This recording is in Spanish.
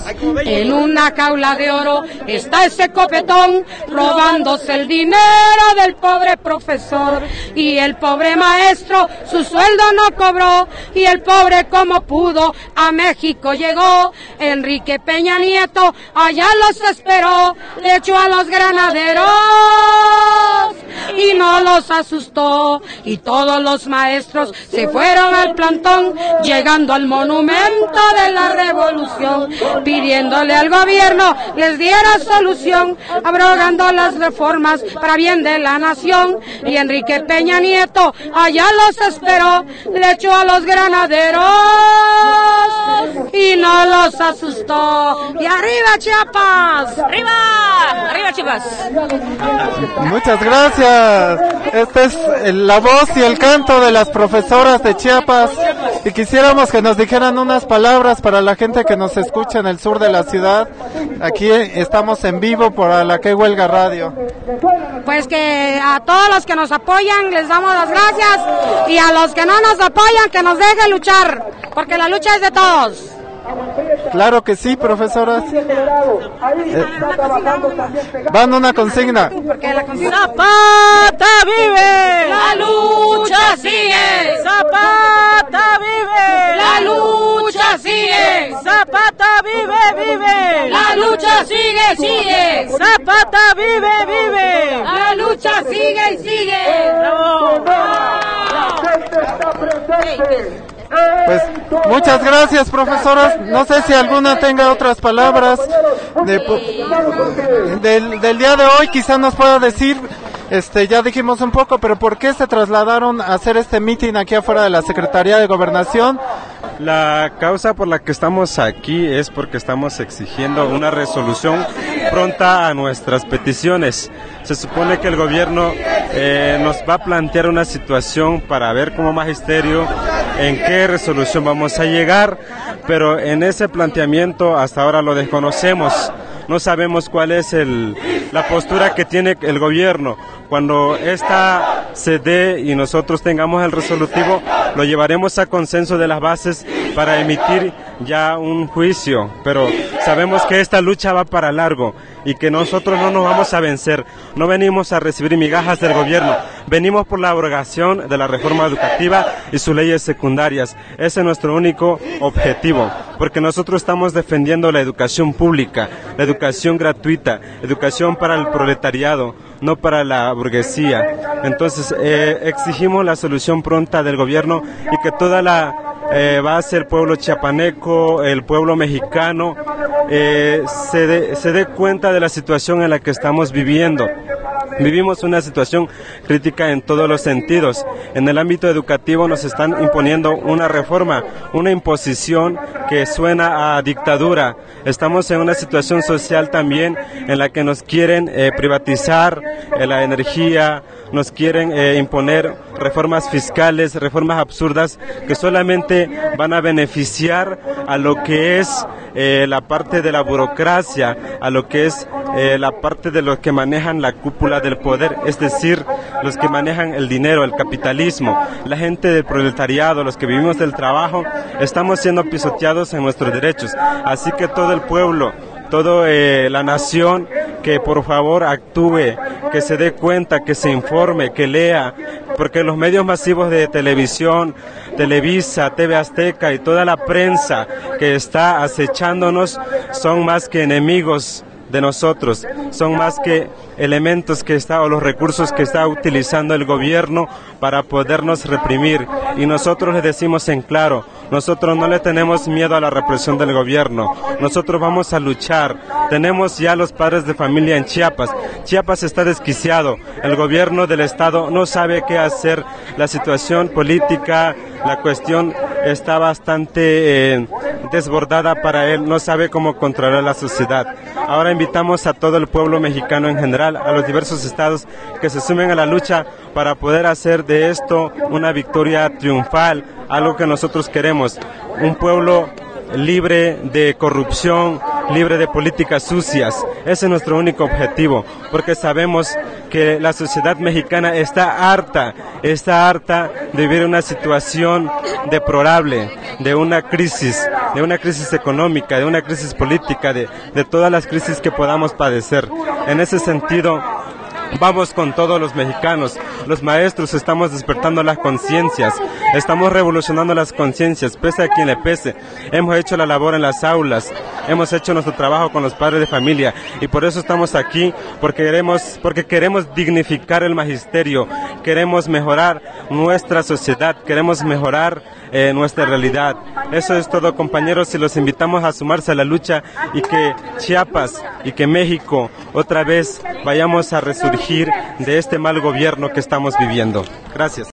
En una jaula de oro está ese copetón, robándose el dinero del pobre profesor. Y el pobre maestro su sueldo no cobró, y el pobre como pudo a México llegó. Enrique Peña Nieto allá los esperó, le echó a los granaderos y no los asustó. Y todos los maestros se fueron al plantón, llegando al monumento de la revolución, pidiéndole al gobierno les diera solución, abrogando las reformas para bien de la nación. Y Enrique Peña Nieto allá los esperó, le echó a los granaderos y no los asustó. ¡Y arriba Chiapas! ¡Arriba! ¡Arriba Chiapas! Muchas gracias. Esta es la voz y el canto de las profesoras de Chiapas, y quisiéramos que nos dijeran unas palabras para la gente que nos escucha en el sur de la ciudad. Aquí estamos en vivo por la Que Huelga Radio. Pues que a todos los que nos apoyan les damos las gracias, y a los que no nos apoyan que nos dejen luchar, porque la lucha es de todos. Claro que sí, profesoras. Van una consigna. Zapata vive, la lucha sigue. Zapata vive, la lucha sigue. Zapata vive, vive, la lucha sigue, sigue. Zapata vive, vive, la lucha sigue y sigue. Pues muchas gracias, profesoras. No sé si alguna tenga otras palabras del día de hoy. Quizá nos pueda decir, ya dijimos un poco, pero ¿por qué se trasladaron a hacer este meeting aquí afuera de la Secretaría de Gobernación? La causa por la que estamos aquí es porque estamos exigiendo una resolución pronta a nuestras peticiones. Se supone que el gobierno nos va a plantear una situación para ver como magisterio en qué resolución vamos a llegar, pero en ese planteamiento hasta ahora lo desconocemos. No sabemos cuál es la postura que tiene el gobierno. Cuando esta se dé y nosotros tengamos el resolutivo, lo llevaremos a consenso de las bases para emitir ya un juicio. Pero sabemos que esta lucha va para largo y que nosotros no nos vamos a vencer. No venimos a recibir migajas del gobierno. Venimos por la abrogación de la reforma educativa y sus leyes secundarias. Ese es nuestro único objetivo, porque nosotros estamos defendiendo la educación pública, la educación gratuita, educación para el proletariado, no para la burguesía. Entonces exigimos la solución pronta del gobierno y que toda la base, el pueblo chiapaneco, el pueblo mexicano, se dé cuenta de la situación en la que estamos viviendo. Vivimos una situación crítica en todos los sentidos. En el ámbito educativo nos están imponiendo una reforma, una imposición que suena a dictadura. Estamos en una situación social también en la que nos quieren privatizar la energía, nos quieren imponer reformas fiscales, reformas absurdas que solamente van a beneficiar a lo que es la parte de la burocracia, a lo que es la parte de los que manejan la cúpula del poder, es decir, los que manejan el dinero, el capitalismo. La gente del proletariado, los que vivimos del trabajo, estamos siendo pisoteados en nuestros derechos. Así que todo el pueblo, toda la nación, que por favor actúe, que se dé cuenta, que se informe, que lea, porque los medios masivos de televisión, Televisa, TV Azteca y toda la prensa que está acechándonos son más que enemigos de nosotros, son más que elementos o los recursos que está utilizando el gobierno para podernos reprimir. Y nosotros les decimos en claro, nosotros no le tenemos miedo a la represión del gobierno, nosotros vamos a luchar. Tenemos ya los padres de familia en Chiapas. Chiapas está desquiciado, el gobierno del estado no sabe qué hacer, la situación política, la cuestión está bastante desbordada para él, no sabe cómo controlar la sociedad. Ahora invitamos a todo el pueblo mexicano en general, a los diversos estados, que se sumen a la lucha para poder hacer de esto una victoria triunfal, algo que nosotros queremos, un pueblo libre de corrupción, libre de políticas sucias. Ese es nuestro único objetivo, porque sabemos que la sociedad mexicana está harta de vivir una situación deplorable, de una crisis económica, de una crisis política, de todas las crisis que podamos padecer. En ese sentido, vamos con todos los mexicanos. Los maestros estamos despertando las conciencias, estamos revolucionando las conciencias, pese a quien le pese. Hemos hecho la labor en las aulas, hemos hecho nuestro trabajo con los padres de familia y por eso estamos aquí, porque queremos dignificar el magisterio, queremos mejorar nuestra sociedad, queremos mejorar nuestra realidad. Eso es todo, compañeros, y los invitamos a sumarse a la lucha y que Chiapas y que México otra vez vayamos a resurgir de este mal gobierno que estamos viviendo. Gracias.